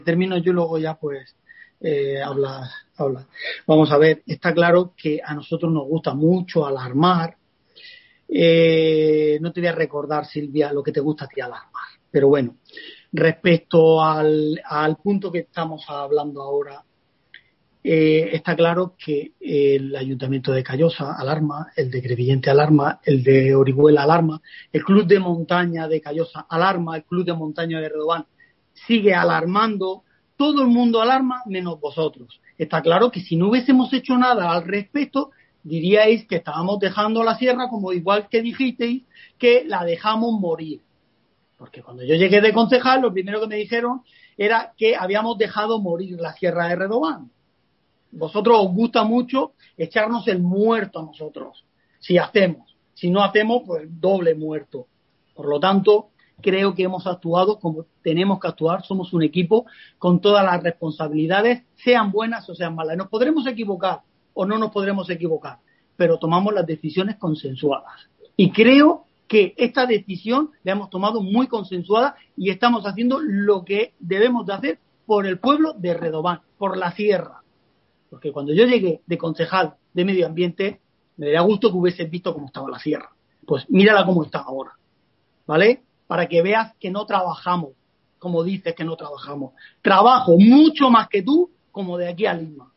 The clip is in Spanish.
termino yo, luego ya pues habla. Vamos a ver, está claro que a nosotros nos gusta mucho alarmar. No te voy a recordar, Silvia, lo que te gusta a ti alarmar, pero bueno, respecto al punto que estamos hablando ahora, está claro que el Ayuntamiento de Callosa alarma, el de Crevillente alarma, el de Orihuela alarma, el Club de Montaña de Callosa alarma, el Club de Montaña de Redován sigue alarmando, todo el mundo alarma menos vosotros. Está claro que si no hubiésemos hecho nada al respecto, diríais que estábamos dejando la sierra, como igual que dijisteis, que la dejamos morir. Porque cuando yo llegué de concejal, lo primero que me dijeron era que habíamos dejado morir la sierra de Redován. Vosotros os gusta mucho echarnos el muerto a nosotros, si hacemos. Si no hacemos, pues doble muerto. Por lo tanto, creo que hemos actuado como tenemos que actuar. Somos un equipo con todas las responsabilidades, sean buenas o sean malas. Nos podremos equivocar o no nos podremos equivocar, pero tomamos las decisiones consensuadas. Y creo que esta decisión la hemos tomado muy consensuada y estamos haciendo lo que debemos de hacer por el pueblo de Redován, por la sierra. Porque cuando yo llegué de concejal de medio ambiente, me daría gusto que hubieses visto cómo estaba la sierra. Pues mírala cómo está ahora, ¿vale? Para que veas que no trabajamos, como dices que no trabajamos. Trabajo mucho más que tú, como de aquí a Lima.